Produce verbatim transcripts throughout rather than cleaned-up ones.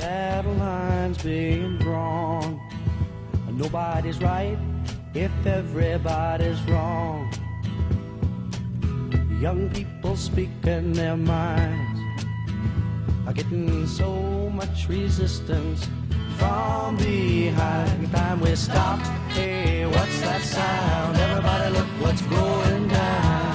battle lines being drawn. Nobody's right if everybody's wrong. Young people speaking their minds are getting so much resistance from behind. Time we stop. Hey, what's that sound? Everybody look what's going down.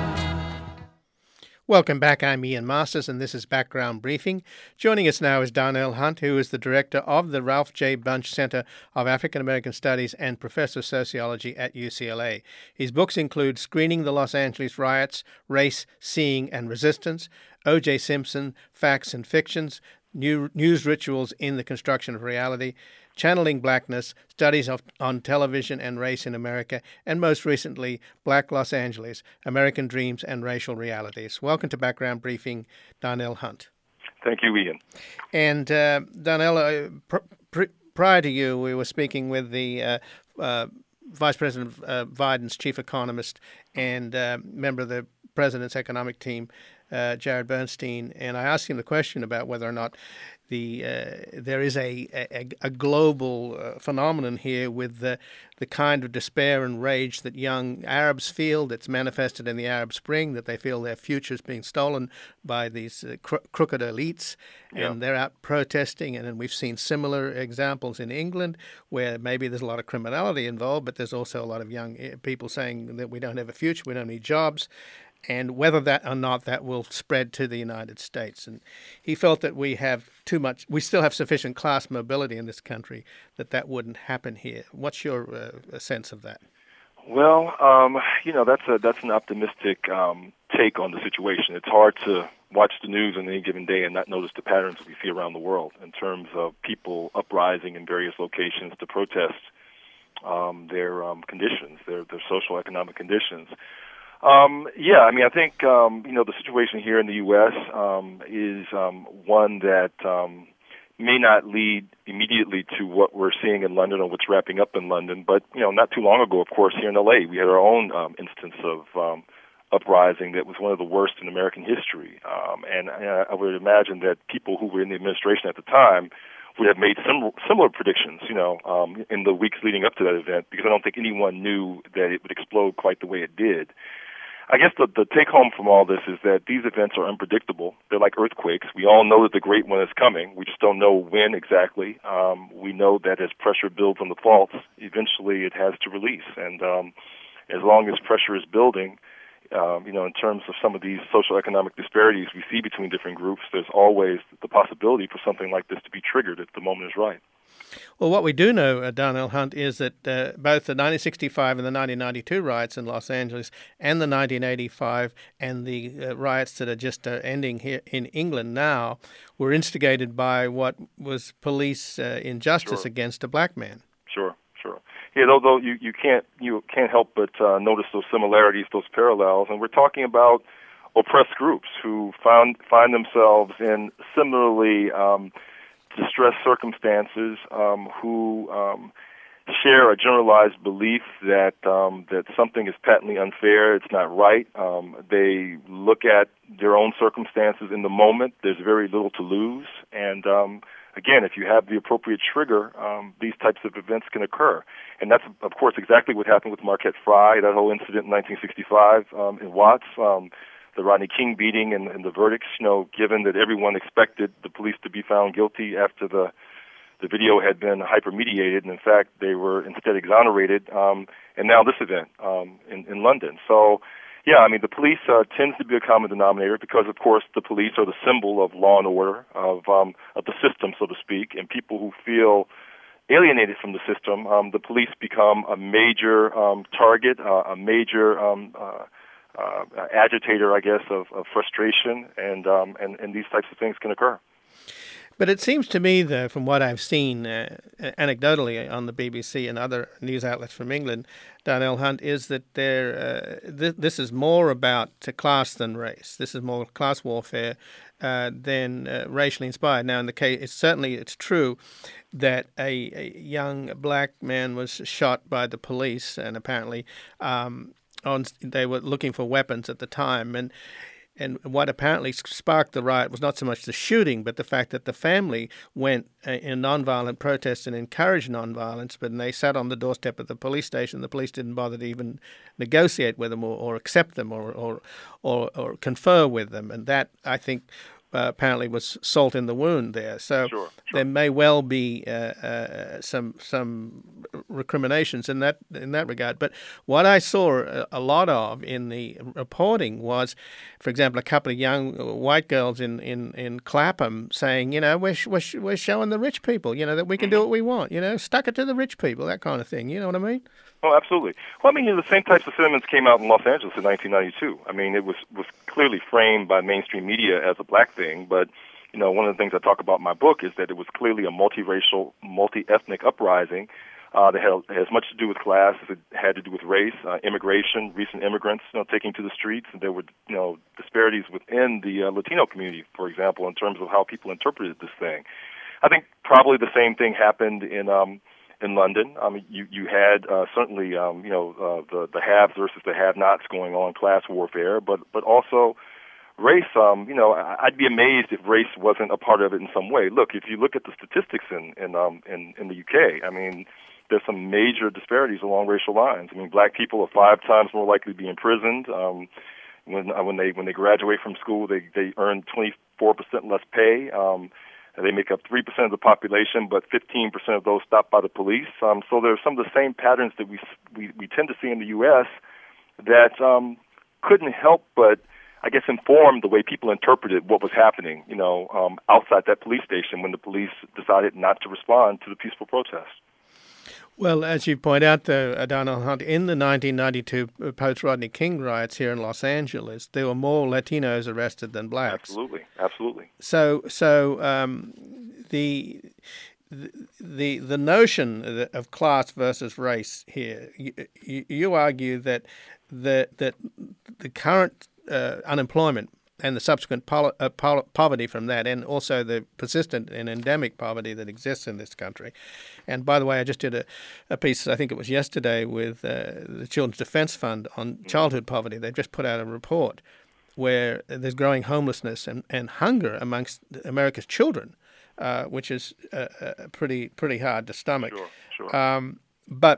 Welcome back. I'm Ian Masters, and this is Background Briefing. Joining us now is Darnell Hunt, who is the director of the Ralph J. Bunche Center of African American Studies and professor of sociology at U C L A. His books include Screening the Los Angeles Riots, Race, Seeing, and Resistance, O J. Simpson, Facts and Fictions, New, News Rituals in the Construction of Reality, Channeling Blackness, Studies of, on Television and Race in America, and most recently, Black Los Angeles, American Dreams and Racial Realities. Welcome to Background Briefing, Darnell Hunt. Thank you, Ian. And uh, Darnell, uh, pr- pr- prior to you, we were speaking with the uh, uh, Vice President uh, Biden's chief economist and uh, member of the President's economic team, uh, Jared Bernstein, and I asked him the question about whether or not the uh, there is a a, a global uh, phenomenon here with the the kind of despair and rage that young Arabs feel, that's manifested in the Arab Spring, that they feel their future is being stolen by these uh, cro- crooked elites, yeah. and they're out protesting. And then we've seen similar examples in England where maybe there's a lot of criminality involved, but there's also a lot of young people saying that we don't have a future, we don't need jobs, and whether that or not that will spread to the United States. And he felt that we have too much, we still have sufficient class mobility in this country that that wouldn't happen here. What's your uh, sense of that? Well, um, you know, that's a that's an optimistic um, take on the situation. It's hard to watch the news on any given day and not notice the patterns that we see around the world in terms of people uprising in various locations to protest um, their um, conditions, their their social economic conditions. Um, yeah, I mean, I think, um, you know, the situation here in the U S um, is um, one that um, may not lead immediately to what we're seeing in London or what's wrapping up in London. But, you know, not too long ago, of course, here in L A, we had our own um, instance of um, uprising that was one of the worst in American history. Um, and uh, I would imagine that people who were in the administration at the time would have made sim- similar predictions, you know, um, in the weeks leading up to that event, because I don't think anyone knew that it would explode quite the way it did. I guess the, the take-home from all this is that these events are unpredictable. They're like earthquakes. We all know that the great one is coming. We just don't know when exactly. Um, we know that as pressure builds on the faults, eventually it has to release. And um, as long as pressure is building, um, you know, in terms of some of these social economic disparities we see between different groups, there's always the possibility for something like this to be triggered if the moment is right. Well, what we do know, uh, Darnell Hunt, is that uh, both the nineteen sixty-five and the nineteen ninety-two riots in Los Angeles and the nineteen eighty-five and the uh, riots that are just uh, ending here in England now were instigated by what was police uh, injustice Sure. against a black man. Sure, sure. Yeah, although you, you can't you can't help but uh, notice those similarities, those parallels, and we're talking about oppressed groups who found find themselves in similarly um, distressed circumstances, um, who um, share a generalized belief that um, that something is patently unfair, it's not right. Um, they look at their own circumstances in the moment. There's very little to lose, and um, again, if you have the appropriate trigger, um, these types of events can occur. And that's, of course, exactly what happened with Marquette Frye, that whole incident in nineteen sixty-five um, in Watts. Um, the Rodney King beating and, and the verdicts, you know, given that everyone expected the police to be found guilty after the the video had been hyper-mediated, and in fact, they were instead exonerated, um, and now this event um, in, in London. So, yeah, I mean, the police uh, tends to be a common denominator because, of course, the police are the symbol of law and order, of, um, of the system, so to speak, and people who feel alienated from the system, um, the police become a major um, target, uh, a major um, uh, Uh, agitator, I guess, of, of frustration, and, um, and and these types of things can occur. But it seems to me, though, from what I've seen uh, anecdotally on the B B C and other news outlets from England, Darnell Hunt, is that there uh, th- this is more about class than race. This is more class warfare uh, than uh, racially inspired. Now, in the case, it's certainly it's true that a, a young black man was shot by the police, and apparently um, on they were looking for weapons at the time, and And what apparently sparked the riot was not so much the shooting, but the fact that the family went uh, in nonviolent protest and encouraged nonviolence, but they sat on the doorstep of the police station. The police didn't bother to even negotiate with them or, or accept them or, or, or, or confer with them. And that, I think, Uh, apparently was salt in the wound there. So sure, sure. there may well be uh, uh, some some recriminations in that in that regard. But what I saw a, a lot of in the reporting was, for example, a couple of young white girls in, in, in Clapham saying, you know, we're, we're, we're showing the rich people, you know, that we can do what we want, you know, stuck it to the rich people, that kind of thing. You know what I mean? Oh, absolutely. Well, I mean, you know, the same types of sentiments came out in Los Angeles in nineteen ninety-two. I mean, it was, was clearly framed by mainstream media as a black thing, but, you know, one of the things I talk about in my book is that it was clearly a multiracial, multi-ethnic uprising uh, that had, had as much to do with class as it had to do with race, uh, immigration, recent immigrants, you know, taking to the streets, and there were, you know, disparities within the uh, Latino community, for example, in terms of how people interpreted this thing. I think probably the same thing happened in um, in London. I mean, you you had uh, certainly um, you know uh, the the haves versus the have-nots going on, class warfare, but but also race. Um, you know, I'd be amazed if race wasn't a part of it in some way. Look, if you look at the statistics in in um, in, in the U K, I mean, there's some major disparities along racial lines. I mean, black people are five times more likely to be imprisoned. Um, when uh, when they when they graduate from school, they they earn twenty-four percent less pay. Um, They make up three percent of the population, but fifteen percent of those stopped by the police. Um, so there are some of the same patterns that we, we, we tend to see in the U S that um, couldn't help but, I guess, inform the way people interpreted what was happening, you know, um, outside that police station when the police decided not to respond to the peaceful protest. Well, as you point out, though, Darnell Hunt, in the nineteen ninety-two post-Rodney King riots here in Los Angeles, there were more Latinos arrested than blacks. Absolutely, absolutely. So, so um, the the the notion of class versus race here, you, you argue that the that the current uh, unemployment and the subsequent pol- uh, pol- poverty from that, and also the persistent and endemic poverty that exists in this country. And by the way, I just did a, a piece, I think it was yesterday, with uh, the Children's Defense Fund on childhood poverty. They've just put out a report where there's growing homelessness and, and hunger amongst America's children, uh, which is uh, uh, pretty pretty hard to stomach. Sure, sure. Um, but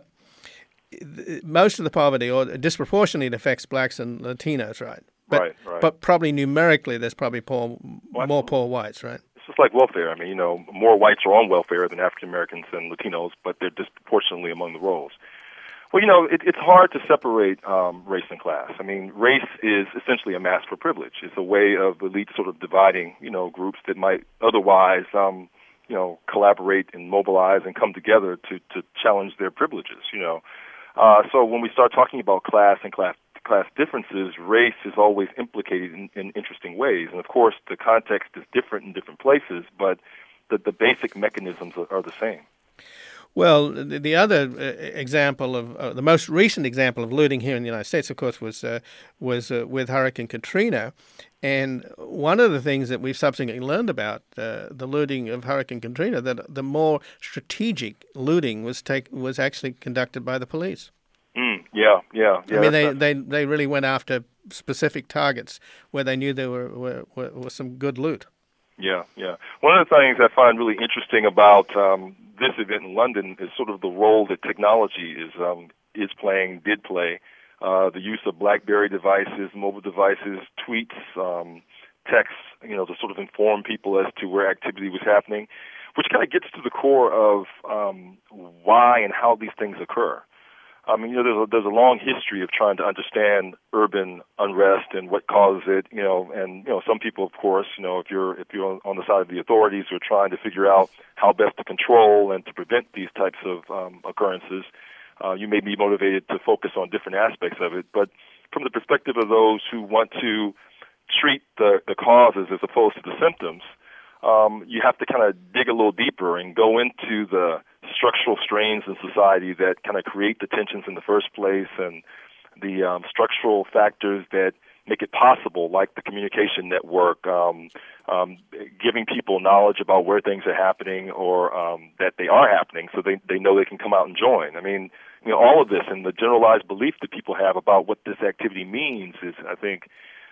th- most of the poverty, or disproportionately, affects blacks and Latinos, right? But, right, right. But probably numerically, there's probably poor, well, more poor whites, right? It's just like welfare. I mean, you know, more whites are on welfare than African Americans and Latinos, but they're disproportionately among the rolls. Well, you know, it, it's hard to separate um, race and class. I mean, race is essentially a mask for privilege. It's a way of elite sort of dividing, you know, groups that might otherwise, um, you know, collaborate and mobilize and come together to, to challenge their privileges, you know. Uh, so when we start talking about class and class class differences, race is always implicated in, in interesting ways. And of course, the context is different in different places, but the, the basic mechanisms are, are the same. Well, the, the other uh, example of uh, the most recent example of looting here in the United States, of course, was uh, was uh, with Hurricane Katrina, and one of the things that we've subsequently learned about uh, the looting of Hurricane Katrina, that the more strategic looting was take was actually conducted by the police. Mm, yeah, yeah, yeah. I mean, they, they, they really went after specific targets where they knew there were, were, were, was some good loot. Yeah, yeah. One of the things I find really interesting about um, this event in London is sort of the role that technology is um, is playing, did play. Uh, the use of BlackBerry devices, mobile devices, tweets, um, texts, you know, to sort of inform people as to where activity was happening, which kind of gets to the core of um, why and how these things occur. I mean, you know, there's a, there's a long history of trying to understand urban unrest and what causes it, you know, and, you know, some people, of course, you know, if you're, if you're on the side of the authorities who are trying to figure out how best to control and to prevent these types of um, occurrences, uh, you may be motivated to focus on different aspects of it. But from the perspective of those who want to treat the, the causes as opposed to the symptoms, um, you have to kind of dig a little deeper and go into the structural strains in society that kind of create the tensions in the first place, and the um, structural factors that make it possible, like the communication network, um, um, giving people knowledge about where things are happening or um, that they are happening so they, they know they can come out and join. I mean, you know, all of this and the generalized belief that people have about what this activity means is, I think,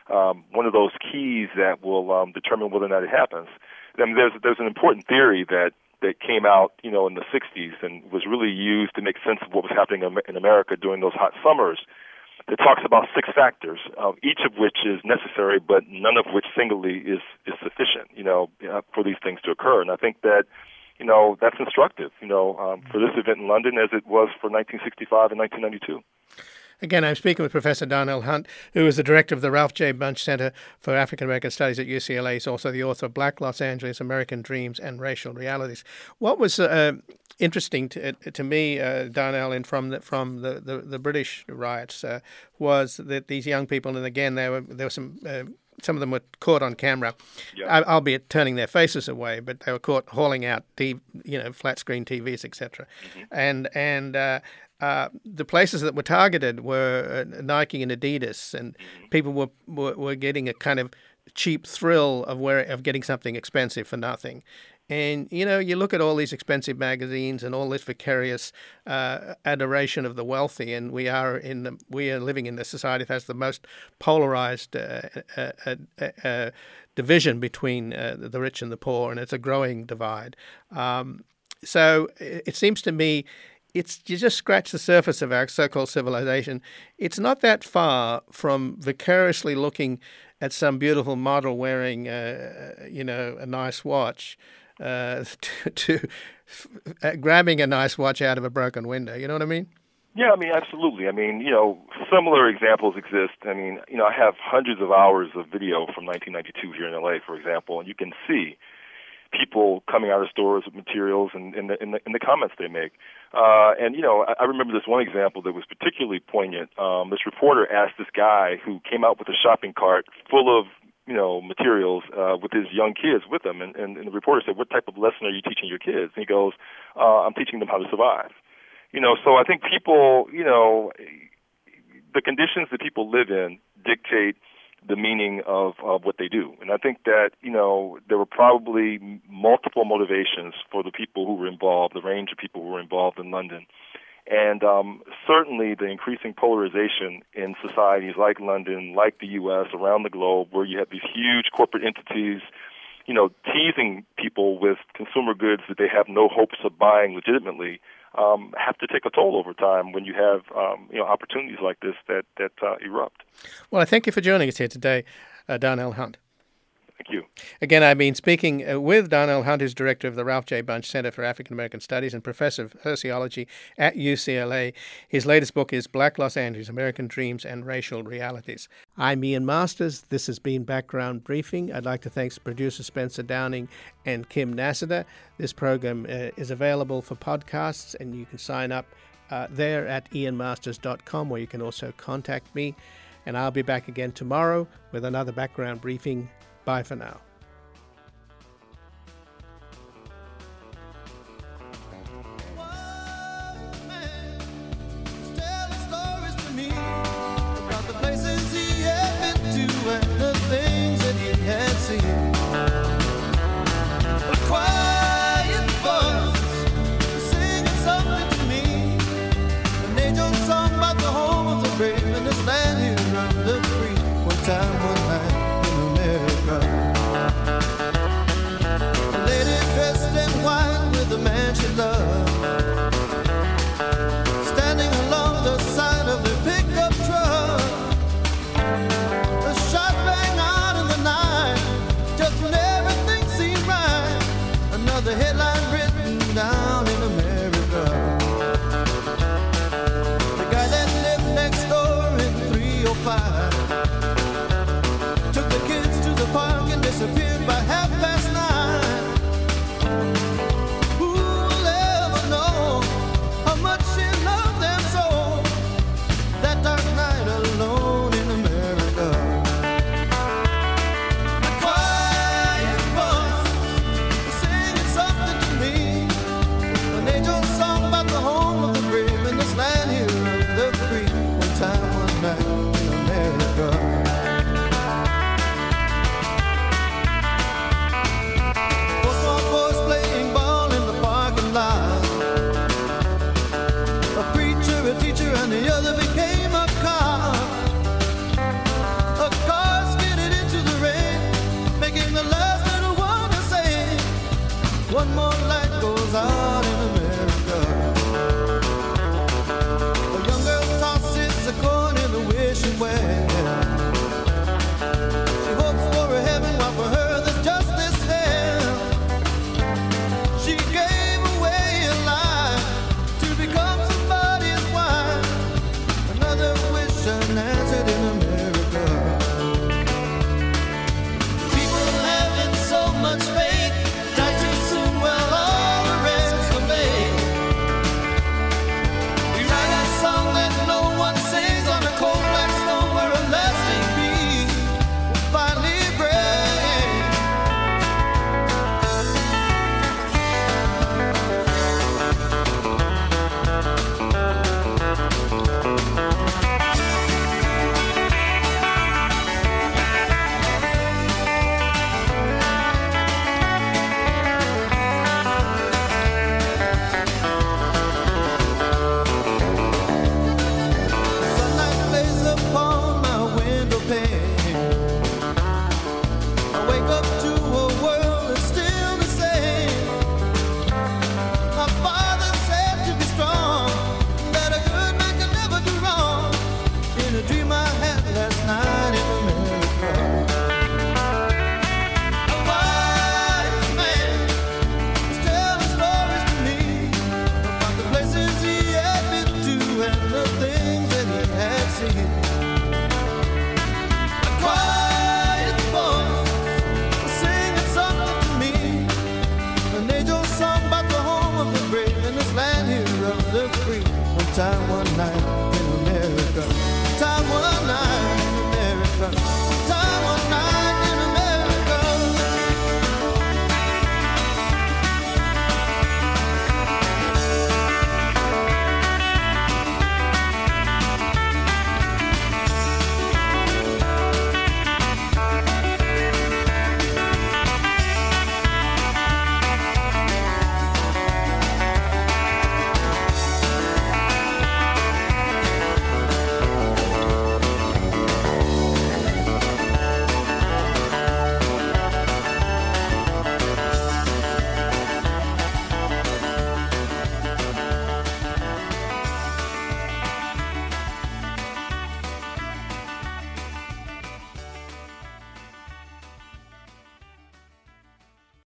um, one of those keys that will um, determine whether or not it happens. I mean, there's there's an important theory that that came out, you know, in the sixties and was really used to make sense of what was happening in America during those hot summers. It talks about six factors, uh, each of which is necessary, but none of which singly is, is sufficient, you know, uh, for these things to occur. And I think that, you know, that's instructive, you know, um, for this event in London as it was for nineteen sixty-five and nineteen ninety-two. Again, I'm speaking with Professor Darnell Hunt, who is the director of the Ralph J. Bunche Center for African American Studies at U C L A. He's also the author of Black Los Angeles, American Dreams and Racial Realities. What was uh, interesting to, to me, uh, Darnell, and from the, from the, the, the British riots uh, was that these young people, and again, there were there were some. Uh, Some of them were caught on camera, yeah. albeit turning their faces away, but they were caught hauling out, T V, you know, flat screen T Vs, et cetera. Mm-hmm. And and uh, uh, the places that were targeted were uh, Nike and Adidas, and mm-hmm. people were, were were getting a kind of cheap thrill of where of getting something expensive for nothing. And, you know, you look at all these expensive magazines and all this vicarious uh, adoration of the wealthy, and we are in the, we are living in a society that has the most polarized uh, uh, uh, uh, division between uh, the rich and the poor, and it's a growing divide. Um, so it seems to me it's you just scratch the surface of our so-called civilization. It's not that far from vicariously looking at some beautiful model wearing, uh, you know, a nice watch, Uh, to, to uh, grabbing a nice watch out of a broken window. You know what I mean? Yeah, I mean, absolutely. I mean, you know, similar examples exist. I mean, you know, I have hundreds of hours of video from nineteen ninety-two here in L A, for example, and you can see people coming out of stores with materials and in the, in the, in the comments they make. Uh, and, you know, I, I remember this one example that was particularly poignant. Um, this reporter asked this guy who came out with a shopping cart full of you know, materials uh, with his young kids with him. And, and, and the reporter said, what type of lesson are you teaching your kids? And he goes, uh, I'm teaching them how to survive. You know, so I think people, you know, the conditions that people live in dictate the meaning of, of what they do. And I think that, you know, there were probably multiple motivations for the people who were involved, the range of people who were involved in London. And um, certainly the increasing polarization in societies like London, like the U S, around the globe, where you have these huge corporate entities, you know, teasing people with consumer goods that they have no hopes of buying legitimately, um, have to take a toll over time when you have, um, you know, opportunities like this that, that uh, erupt. Well, I thank you for joining us here today, uh, Darnell Hunt. Thank you. Again, I've been speaking uh, with Darnell Hunt, who's director of the Ralph J. Bunche Center for African American Studies and professor of sociology at U C L A. His latest book is Black Los Angeles, American Dreams and Racial Realities. I'm Ian Masters. This has been Background Briefing. I'd like to thank producer Spencer Downing and Kim Nassiter. This program uh, is available for podcasts, and you can sign up uh, there at ian masters dot com, where you can also contact me. And I'll be back again tomorrow with another Background Briefing. Bye for now.